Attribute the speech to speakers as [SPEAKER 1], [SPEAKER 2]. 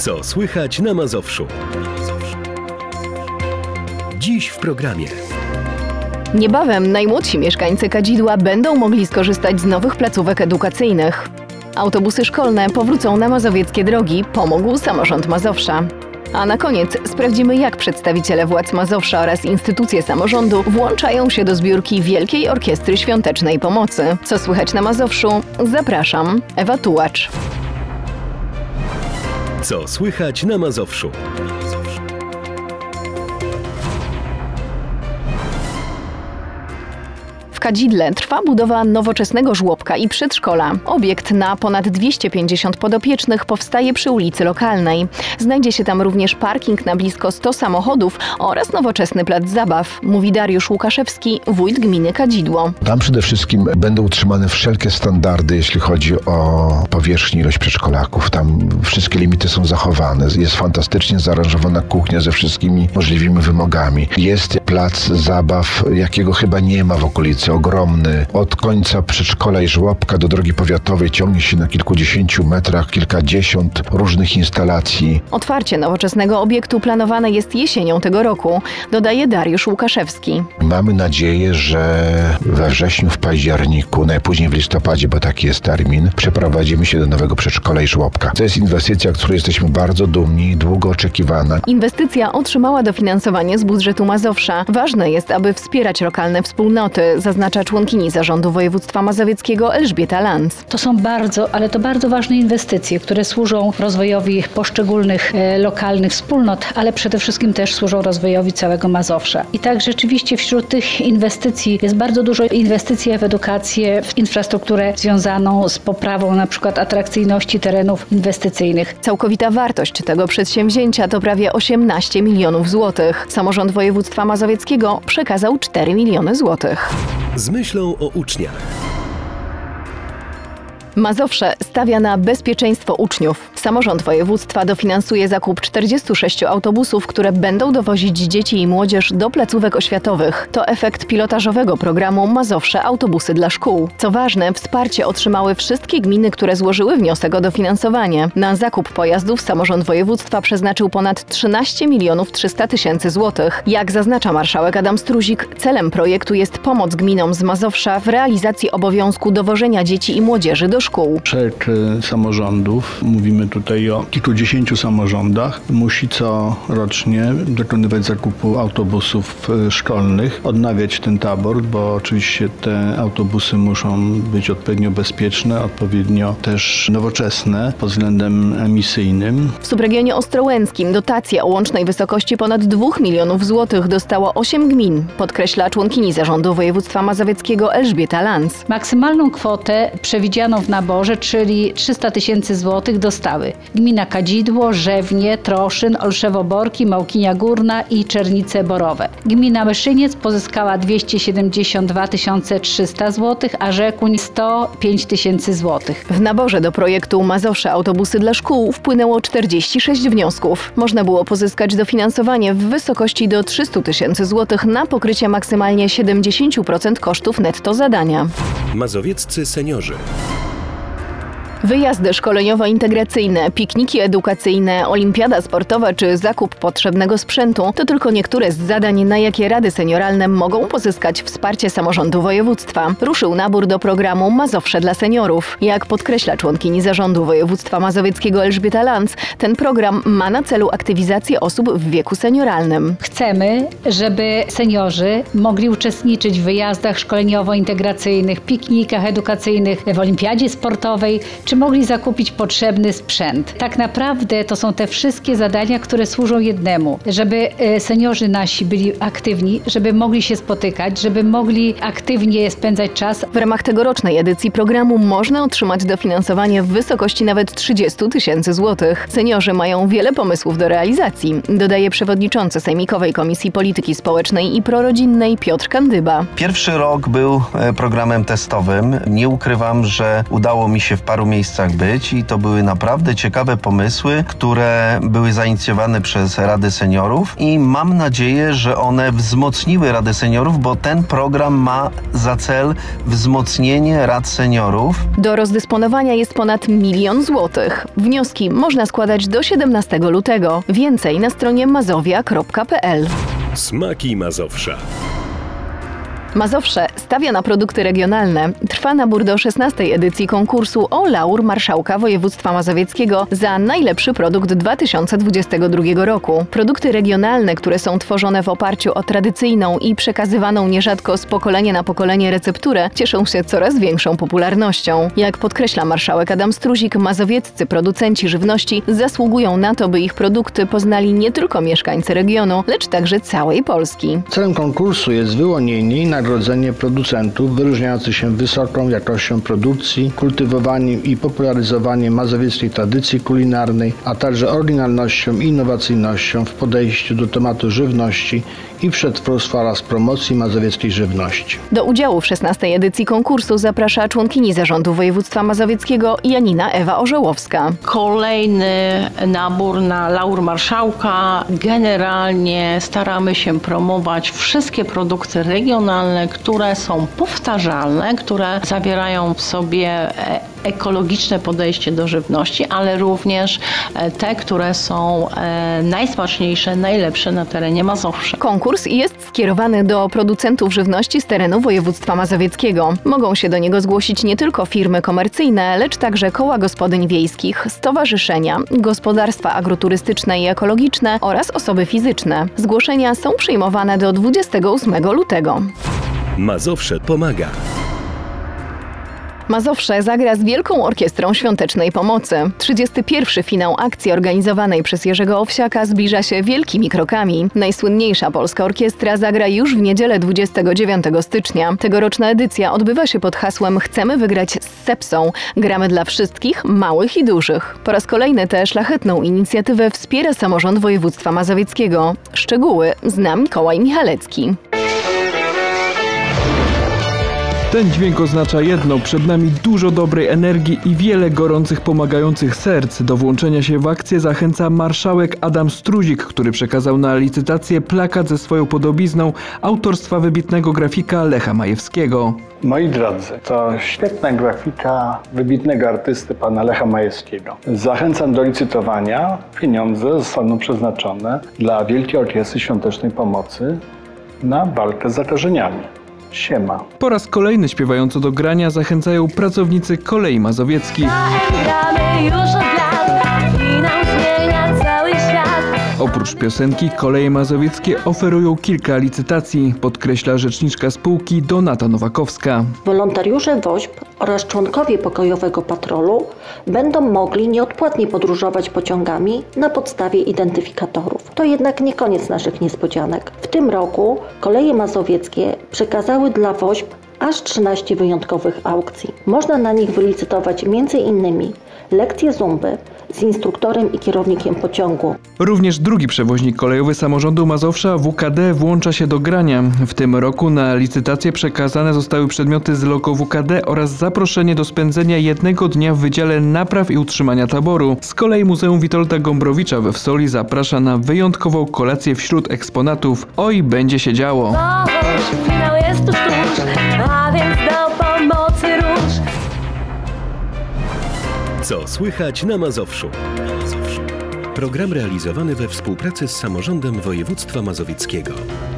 [SPEAKER 1] Co słychać na Mazowszu? Dziś w programie.
[SPEAKER 2] Niebawem najmłodsi mieszkańcy Kadzidła będą mogli skorzystać z nowych placówek edukacyjnych. Autobusy szkolne powrócą na mazowieckie drogi, pomógł samorząd Mazowsza. A na koniec sprawdzimy, jak przedstawiciele władz Mazowsza oraz instytucje samorządu włączają się do zbiórki Wielkiej Orkiestry Świątecznej Pomocy. Co słychać na Mazowszu? Zapraszam, Ewa Tułacz.
[SPEAKER 1] Co słychać na Mazowszu?
[SPEAKER 2] W Kadzidle trwa budowa nowoczesnego żłobka i przedszkola. Obiekt na ponad 250 podopiecznych powstaje przy ulicy Lokalnej. Znajdzie się tam również parking na blisko 100 samochodów oraz nowoczesny plac zabaw, mówi Dariusz Łukaszewski, wójt gminy Kadzidło.
[SPEAKER 3] Tam przede wszystkim będą utrzymane wszelkie standardy, jeśli chodzi o powierzchnię, ilość przedszkolaków. Tam wszystkie limity są zachowane. Jest fantastycznie zaaranżowana kuchnia ze wszystkimi możliwymi wymogami. Jest plac zabaw, jakiego chyba nie ma w okolicy. Ogromny. Od końca przedszkola i żłobka do drogi powiatowej ciągnie się na kilkudziesięciu metrach kilkadziesiąt różnych instalacji.
[SPEAKER 2] Otwarcie nowoczesnego obiektu planowane jest jesienią tego roku, dodaje Dariusz Łukaszewski.
[SPEAKER 3] Mamy nadzieję, że we wrześniu, w październiku, najpóźniej w listopadzie, bo taki jest termin, przeprowadzimy się do nowego przedszkola i żłobka. To jest inwestycja, z której jesteśmy bardzo dumni, długo oczekiwana.
[SPEAKER 2] Inwestycja otrzymała dofinansowanie z budżetu Mazowsza. Ważne jest, aby wspierać lokalne wspólnoty, zaznacza członkini zarządu województwa mazowieckiego Elżbieta Lanz.
[SPEAKER 4] To są bardzo ważne inwestycje, które służą rozwojowi poszczególnych lokalnych wspólnot, ale przede wszystkim też służą rozwojowi całego Mazowsza. I tak rzeczywiście wśród tych inwestycji jest bardzo dużo inwestycji w edukację, w infrastrukturę związaną z poprawą na przykład atrakcyjności terenów inwestycyjnych.
[SPEAKER 2] Całkowita wartość tego przedsięwzięcia to prawie 18 milionów złotych. Samorząd województwa mazowieckiego przekazał 4 miliony złotych.
[SPEAKER 1] Z myślą o uczniach.
[SPEAKER 2] Mazowsze stawia na bezpieczeństwo uczniów. Samorząd województwa dofinansuje zakup 46 autobusów, które będą dowozić dzieci i młodzież do placówek oświatowych. To efekt pilotażowego programu Mazowsze Autobusy dla Szkół. Co ważne, wsparcie otrzymały wszystkie gminy, które złożyły wniosek o dofinansowanie. Na zakup pojazdów samorząd województwa przeznaczył ponad 13 300 000 złotych. Jak zaznacza marszałek Adam Struzik, celem projektu jest pomoc gminom z Mazowsza w realizacji obowiązku dowożenia dzieci i młodzieży do szkół.
[SPEAKER 5] Szereg samorządów, mówimy tutaj o kilkudziesięciu samorządach, musi corocznie dokonywać zakupu autobusów szkolnych, odnawiać ten tabor, bo oczywiście te autobusy muszą być odpowiednio bezpieczne, odpowiednio też nowoczesne pod względem emisyjnym.
[SPEAKER 2] W subregionie ostrołęckim dotację o łącznej wysokości ponad 2 milionów złotych dostało 8 gmin, podkreśla członkini zarządu województwa mazowieckiego Elżbieta Lanz.
[SPEAKER 4] Maksymalną kwotę przewidzianą w naborze, czyli 300 000 złotych dostały gmina Kadzidło, Rzewnie, Troszyn, Olszewo-Borki, Małkinia Górna i Czernice Borowe. Gmina Myszyniec pozyskała 272 300 złotych, a Rzekuń 105 000 złotych.
[SPEAKER 2] W naborze do projektu Mazowsze Autobusy dla Szkół wpłynęło 46 wniosków. Można było pozyskać dofinansowanie w wysokości do 300 000 złotych na pokrycie maksymalnie 70% kosztów netto zadania.
[SPEAKER 1] Mazowieccy seniorzy.
[SPEAKER 2] Wyjazdy szkoleniowo-integracyjne, pikniki edukacyjne, olimpiada sportowa czy zakup potrzebnego sprzętu to tylko niektóre z zadań, na jakie rady senioralne mogą pozyskać wsparcie samorządu województwa. Ruszył nabór do programu Mazowsze dla seniorów. Jak podkreśla członkini zarządu województwa mazowieckiego Elżbieta Lanz, ten program ma na celu aktywizację osób w wieku senioralnym.
[SPEAKER 4] Chcemy, żeby seniorzy mogli uczestniczyć w wyjazdach szkoleniowo-integracyjnych, piknikach edukacyjnych, w olimpiadzie sportowej, czy mogli zakupić potrzebny sprzęt. Tak naprawdę to są te wszystkie zadania, które służą jednemu, żeby seniorzy nasi byli aktywni, żeby mogli się spotykać, żeby mogli aktywnie spędzać czas.
[SPEAKER 2] W ramach tegorocznej edycji programu można otrzymać dofinansowanie w wysokości nawet 30 000 złotych. Seniorzy mają wiele pomysłów do realizacji, dodaje przewodniczący Sejmikowej Komisji Polityki Społecznej i Prorodzinnej Piotr Kandyba.
[SPEAKER 6] Pierwszy rok był programem testowym. Nie ukrywam, że udało mi się w paru miejscach miejscach być i to były naprawdę ciekawe pomysły, które były zainicjowane przez Radę Seniorów i mam nadzieję, że one wzmocniły Radę Seniorów, bo ten program ma za cel wzmocnienie Rad Seniorów.
[SPEAKER 2] Do rozdysponowania jest ponad 1 000 000 złotych. Wnioski można składać do 17 lutego. Więcej na stronie mazowia.pl.
[SPEAKER 1] Smaki Mazowsza.
[SPEAKER 2] Mazowsze stawia na produkty regionalne. Trwa nabór do 16. edycji konkursu o laur Marszałka Województwa Mazowieckiego za najlepszy produkt 2022 roku. Produkty regionalne, które są tworzone w oparciu o tradycyjną i przekazywaną nierzadko z pokolenia na pokolenie recepturę, cieszą się coraz większą popularnością. Jak podkreśla marszałek Adam Struzik, mazowieccy producenci żywności zasługują na to, by ich produkty poznali nie tylko mieszkańcy regionu, lecz także całej Polski.
[SPEAKER 5] Celem konkursu jest wyłonienie i nagrodzenie producentów wyróżniających się wysoką jakością produkcji, kultywowaniem i popularyzowaniem mazowieckiej tradycji kulinarnej, a także oryginalnością i innowacyjnością w podejściu do tematu żywności i przetwórstwa oraz promocji mazowieckiej żywności.
[SPEAKER 2] Do udziału w 16. edycji konkursu zaprasza członkini Zarządu Województwa Mazowieckiego Janina Ewa Orzełowska.
[SPEAKER 7] Kolejny nabór na laur Marszałka. Generalnie staramy się promować wszystkie produkty regionalne, które są powtarzalne, które zawierają w sobie ekologiczne podejście do żywności, ale również te, które są najsmaczniejsze, najlepsze na terenie Mazowsza.
[SPEAKER 2] Konkurs jest skierowany do producentów żywności z terenu województwa mazowieckiego. Mogą się do niego zgłosić nie tylko firmy komercyjne, lecz także koła gospodyń wiejskich, stowarzyszenia, gospodarstwa agroturystyczne i ekologiczne oraz osoby fizyczne. Zgłoszenia są przyjmowane do 28 lutego.
[SPEAKER 1] Mazowsze pomaga.
[SPEAKER 2] Mazowsze zagra z Wielką Orkiestrą Świątecznej Pomocy. 31. finał akcji organizowanej przez Jerzego Owsiaka zbliża się wielkimi krokami. Najsłynniejsza polska orkiestra zagra już w niedzielę 29 stycznia. Tegoroczna edycja odbywa się pod hasłem Chcemy wygrać z sepsą. Gramy dla wszystkich, małych i dużych. Po raz kolejny tę szlachetną inicjatywę wspiera samorząd województwa mazowieckiego. Szczegóły zna Mikołaj Michalecki.
[SPEAKER 8] Ten dźwięk oznacza jedno, przed nami dużo dobrej energii i wiele gorących, pomagających serc. Do włączenia się w akcję zachęca marszałek Adam Struzik, który przekazał na licytację plakat ze swoją podobizną autorstwa wybitnego grafika Lecha Majewskiego.
[SPEAKER 5] Moi drodzy, to świetna grafika wybitnego artysty pana Lecha Majewskiego. Zachęcam do licytowania. Pieniądze zostaną przeznaczone dla Wielkiej Orkiestry Świątecznej Pomocy na walkę z zakażeniami. Siema.
[SPEAKER 8] Po raz kolejny śpiewająco do grania zachęcają pracownicy Kolei Mazowieckich. Oprócz piosenki Koleje Mazowieckie oferują kilka licytacji, podkreśla rzeczniczka spółki Donata Nowakowska.
[SPEAKER 9] Wolontariusze WOŚP oraz członkowie pokojowego patrolu będą mogli nieodpłatnie podróżować pociągami na podstawie identyfikatorów. To jednak nie koniec naszych niespodzianek. W tym roku Koleje Mazowieckie przekazały dla WOŚP aż 13 wyjątkowych aukcji. Można na nich wylicytować m.in. lekcje zumby z instruktorem i kierownikiem pociągu.
[SPEAKER 8] Również drugi przewoźnik kolejowy samorządu Mazowsza, WKD, włącza się do grania. W tym roku na licytację przekazane zostały przedmioty z logo WKD oraz zaproszenie do spędzenia jednego dnia w Wydziale Napraw i Utrzymania Taboru. Z kolei Muzeum Witolda Gombrowicza we Wsoli zaprasza na wyjątkową kolację wśród eksponatów. Oj, będzie się działo!
[SPEAKER 10] Finał jest tuż, a więc do pomocy róż.
[SPEAKER 1] Co słychać na Mazowszu? Program realizowany we współpracy z samorządem województwa mazowieckiego.